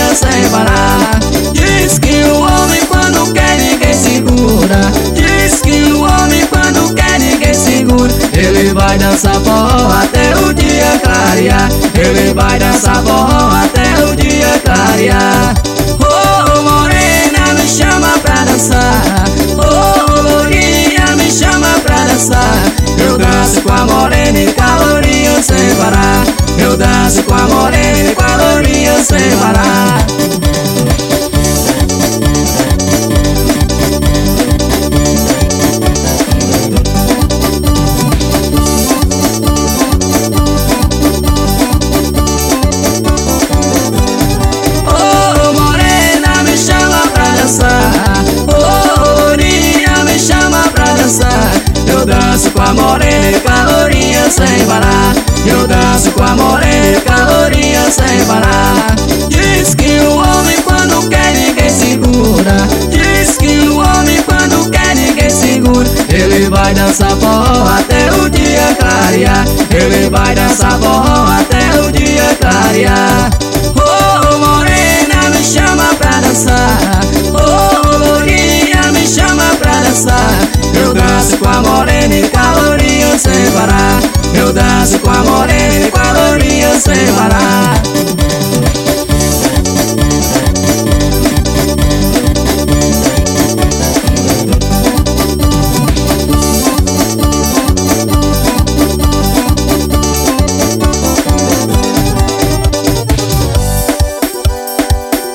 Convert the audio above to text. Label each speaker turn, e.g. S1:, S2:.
S1: clareia sem parar. Diz que o homem quando quer ninguém segura. Diz que o homem quando quer ninguém segura. Ele vai dançar forró até o dia clarear. Ele vai dançar forró até o dia clarear. Oh, morena, me chama pra dançar. Oh, lourinha, me chama pra dançar. Eu danço com a morena e com a lourinha sem parar. Eu danço com a morena e com a lourinha sem parar. Oh, morena, me chama pra dançar. Oh, lourinha, me chama pra dançar. Eu danço com a morena e com a lourinha sem parar. Eu danço com a morena e com a lourinha sem parar. Diz que o homem quando quer ninguém segura. Diz que o homem quando quer ninguém segura. Ele vai dançar forró até o dia clarear. Ele vai dançar forró até o dia clarear. Oh, morena,